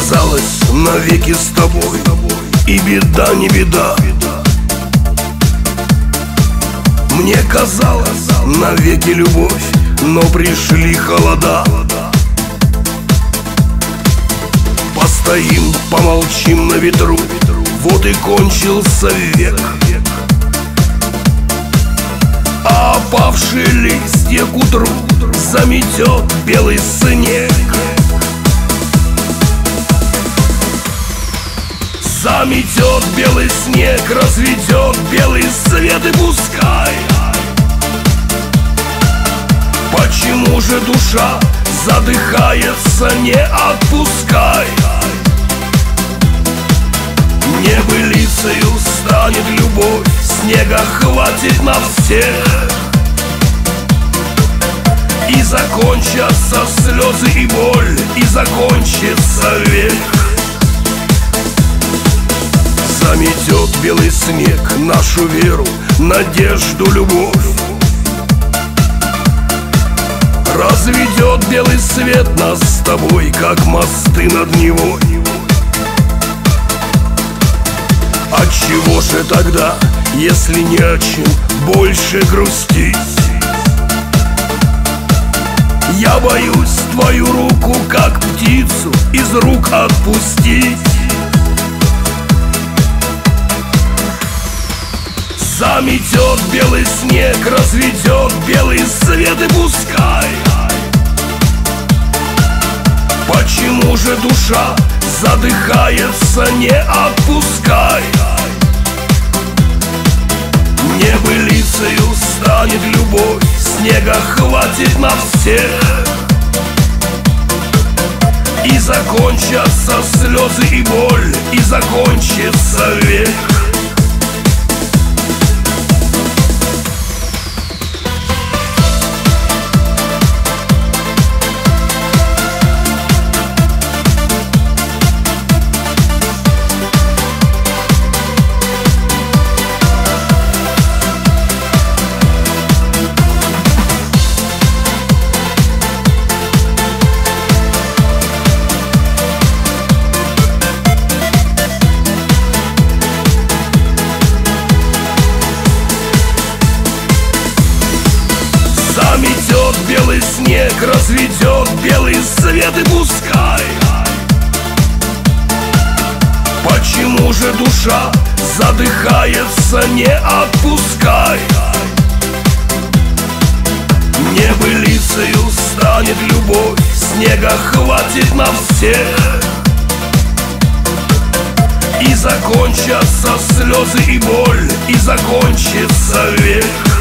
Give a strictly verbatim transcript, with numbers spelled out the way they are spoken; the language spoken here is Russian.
казалось навеки с тобой, и беда не беда. Мне казалось навеки любовь, но пришли холода. Постоим, помолчим на ветру, вот и кончился век. А опавшие листья к утру заметет белый снег. Заметет белый снег, разведет белый свет, и пускай. Почему же душа задыхается, не отпускай. Небылицею станет любовь, снега хватит на всех. И закончатся слезы и боль, и закончится век. Заметет белый снег нашу веру, надежду, любовь. Разведет белый свет нас с тобой, как мосты над Невой. Отчего же тогда, если не о чем больше грустить? Я боюсь твою руку, как птицу, из рук отпустить. Заметет белый снег, разведет белый свет, и пускай. Почему же душа задыхается, не отпускай. Небылицею станет любовь, снега хватит на всех. И закончатся слезы и боль, и закончится век. Заметет белый снег, разведет белый свет, и пускай. Почему же душа задыхается, не отпускай. Небылицею станет любовь, снега хватит на всех. И закончатся слезы и боль, и закончится век.